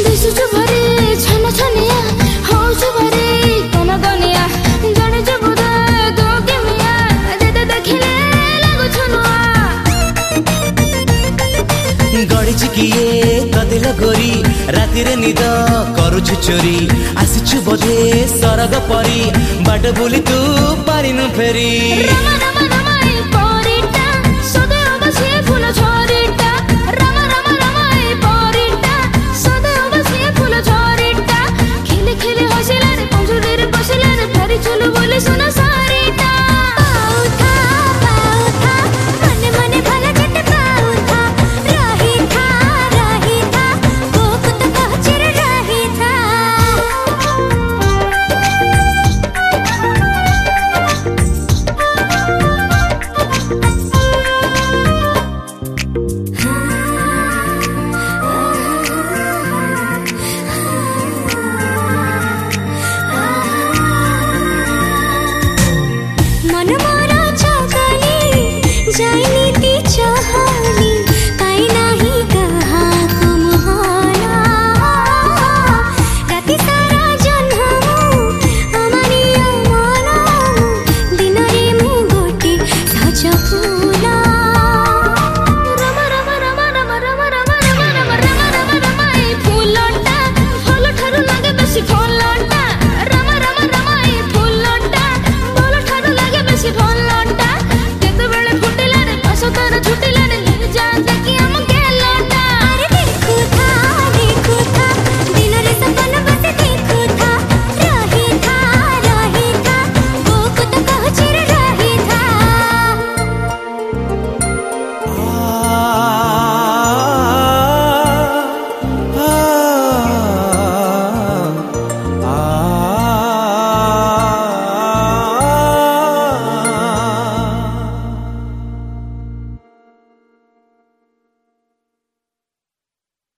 दिसुछु भरे छन छनिया होछु भरे तन दनिया जने जबुदा तो केमिया जेते देखिले लागु छनुआ गड़िछ किए कदिल गोरी राति रे निद करुछु चोरी आसिछु बोधे सरग परी बाट बुली तू पारिनु फेरी रमा रमा